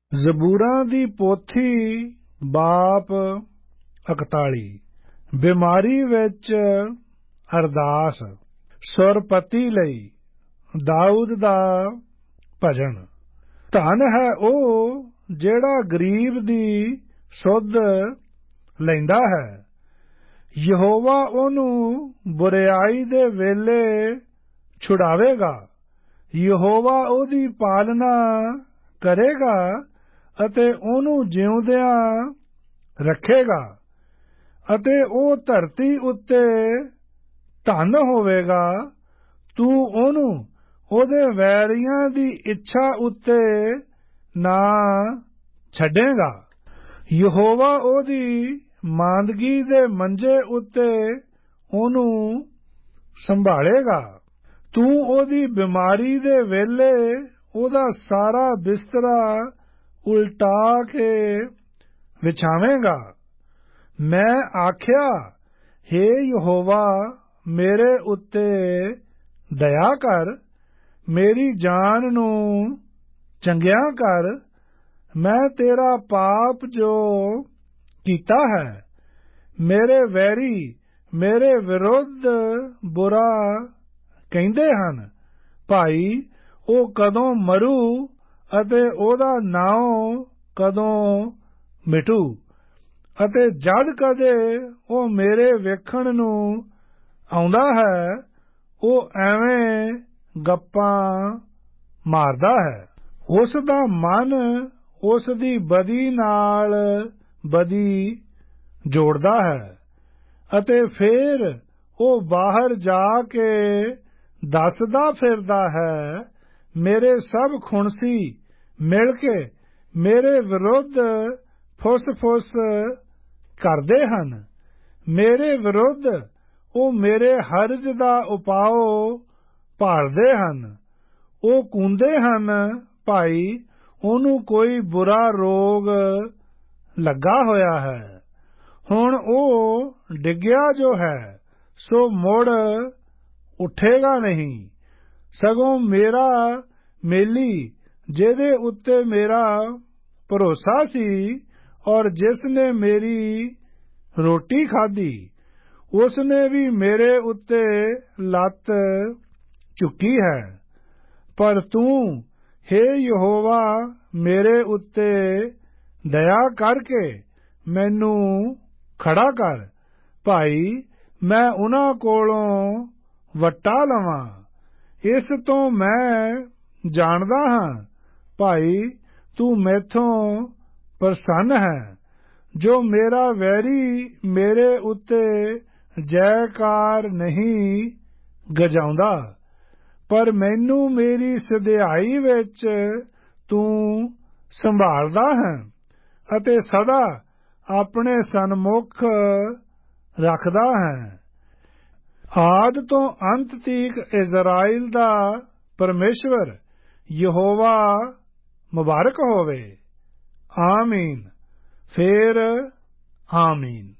ਜ਼ਬੂਰਾਂ ਦੀ ਪੋਥੀ ਬਾਪ 41। ਬਿਮਾਰੀ ਵਿੱਚ ਅਰਦਾਸ। ਸੁਰਪਤੀ ਲਈ ਦਾਊਦ ਦਾ ਭਜਨ। ਧਨ ਹੈ ਉਹ ਜਿਹੜਾ ਗਰੀਬ ਦੀ ਸੁੱਧ ਲੈਂਦਾ ਹੈ। ਯਹੋਵਾ ਉਹਨੂੰ ਬੁਰਿਆਈ ਦੇ ਵੇਲੇ ਛੁਡਾਵੇਗਾ। ਯਹੋਵਾ ਉਹਦੀ ਪਾਲਣਾ ਕਰੇਗਾ ਅਤੇ ਉਹਨੂੰ ਜਿਉਂਦਿਆਂ ਰੱਖੇਗਾ, ਅਤੇ ਉਹ ਧਰਤੀ ਉੱਤੇ ਧਨ ਹੋਵੇਗਾ। ਤੂੰ ਉਹਨੂੰ ਉਹਦੇ ਵੈਰੀਆਂ ਦੀ ਇੱਛਾ ਉੱਤੇ ਨਾ ਛੱਡੇਗਾ। ਯਹੋਵਾ ਉਹਦੀ ਮਾਂਦਗੀ ਦੇ ਮੰਜੇ ਉੱਤੇ ਉਹਨੂੰ ਸੰਭਾਲੇਗਾ। ਤੂੰ ਉਹਦੀ ਬਿਮਾਰੀ ਦੇ ਵੇਲੇ ਉਹਦਾ ਸਾਰਾ ਬਿਸਤਰਾ ਉਲਟਾ ਕੇ ਵਿਛਾਵੇਂਗਾ। ਮੈਂ ਆਖਿਆ, ਹੇ ਯਹੋਵਾ, ਮੇਰੇ ਉੱਤੇ ਦਇਆ ਕਰ, ਮੇਰੀ ਜਾਨ ਨੂੰ ਚੰਗਿਆ ਕਰ। ਮੈਂ ਤੇਰਾ ਪਾਪ ਜੋ ਕੀਤਾ ਹੈ, ਮੇਰੇ ਵੈਰੀ ਮੇਰੇ ਵਿਰੁੱਧ ਬੁਰਾ ਕਹਿੰਦੇ ਹਨ। ਭਾਈ, ਉਹ ਕਦੋਂ ਮਰੂ ਅਤੇ ਉਹਦਾ ਨਾਉਂ ਕਦੋਂ ਮਿਟੂ? ਅਤੇ ਜਦ ਕਦੇ ਉਹ ਮੇਰੇ ਵੇਖਣ ਨੂੰ ਆਉਂਦਾ ਹੈ, ਉਹ ਐਵੇਂ ਗੱਪਾਂ ਮਾਰਦਾ ਹੈ। ਉਸ ਦਾ ਮਨ ਉਸ ਦੀ ਬਦੀ ਨਾਲ ਬਦੀ ਜੋੜਦਾ ਹੈ, ਅਤੇ ਫਿਰ ਉਹ ਬਾਹਰ ਜਾ ਕੇ ਦੱਸਦਾ ਫਿਰਦਾ ਹੈ। ਮੇਰੇ ਸਭ ਖੁਣਸੀ ਮਿਲ ਕੇ ਮੇਰੇ ਵਿਰੁੱਧ ਫੁੱਸ-ਫੁੱਸ ਕਰਦੇ ਹਨ। ਮੇਰੇ ਵਿਰੁੱਧ ਉਹ ਮੇਰੇ ਹਰਜ ਦਾ ਉਪਾਅ ਭਾਲਦੇ ਹਨ। ਉਹ ਕੂੰਦੇ ਹਨ, ਭਾਈ, ਉਹਨੂੰ ਕੋਈ ਬੁਰਾ ਰੋਗ ਲੱਗਾ ਹੋਇਆ ਹੈ। ਹੁਣ ਉਹ ਡਿੱਗਿਆ ਜੋ ਹੈ, ਸੋ ਮੁੜ ਉੱਠੇਗਾ ਨਹੀਂ। ਸਗੋਂ ਮੇਰਾ ਮੇਲੀ, ਜਿਹਦੇ ਉੱਤੇ ਮੇਰਾ ਭਰੋਸਾ ਸੀ ਔਰ ਜਿਸ ਨੇ ਮੇਰੀ ਰੋਟੀ ਖਾਧੀ, ਉਸ ਨੇ ਵੀ ਮੇਰੇ ਉੱਤੇ ਲੱਤ ਚੁੱਕੀ ਹੈ। ਪਰ ਤੂੰ, ਹੇ ਯਹੋਵਾ, ਮੇਰੇ ਉੱਤੇ ਦਇਆ ਕਰਕੇ ਮੈਨੂੰ ਖੜਾ ਕਰ। ਭਾਈ, ਮੈਂ ਉਹਨਾਂ ਕੋਲੋਂ ਵੱਟਾ ਲਵਾਂ। ਇਸ ਤੋਂ ਮੈਂ ਜਾਣਦਾ ਹਾਂ, ਭਾਈ, ਤੂੰ ਮੈਥੋਂ ਪ੍ਰਸੰਨ ਹੈ। ਜੋ ਮੇਰਾ ਵੈਰੀ ਮੇਰੇ ਉੱਤੇ ਜੈਕਾਰ ਨਹੀਂ ਗਜਾਉਂਦਾ, ਪਰ ਮੈਨੂੰ ਮੇਰੀ ਸਿਧਿਆਈ ਵਿੱਚ ਤੂੰ ਸੰਭਾਲਦਾ ਹੈ ਅਤੇ ਸਦਾ ਆਪਣੇ ਸਨਮੁਖ ਰੱਖਦਾ ਹੈ। ਆਦਿ ਤੋਂ ਅੰਤ ਤੀਕ ਇਜ਼ਰਾਈਲ ਦਾ ਪਰਮੇਸ਼ਵਰ ਯਹੋਵਾ ਮੁਬਾਰਕ ਹੋਵੇ। ਆਮੀਨ। ਫੇਰ ਆਮੀਨ।